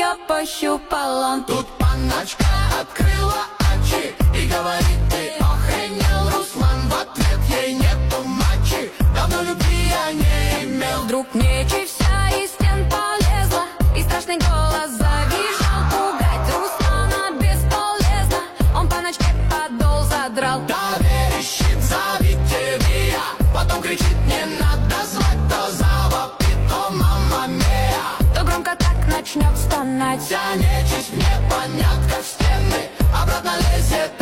ее пощупал он. Тут паночка открыла очи и говорит: ты охренел, Руслан. В ответ ей: нету мочи, давно любви я не имел. Вдруг нечисть вся из стен полезла, и страшный голос завизжал. Пугать Руслана бесполезно, он паночке подол задрал. Да верещит, зовите Вия, потом кричит: не надо звать, то завопит, то мама мия. То громко так начнет стонать. Вся нечисть в непонятках в стены обратно лезет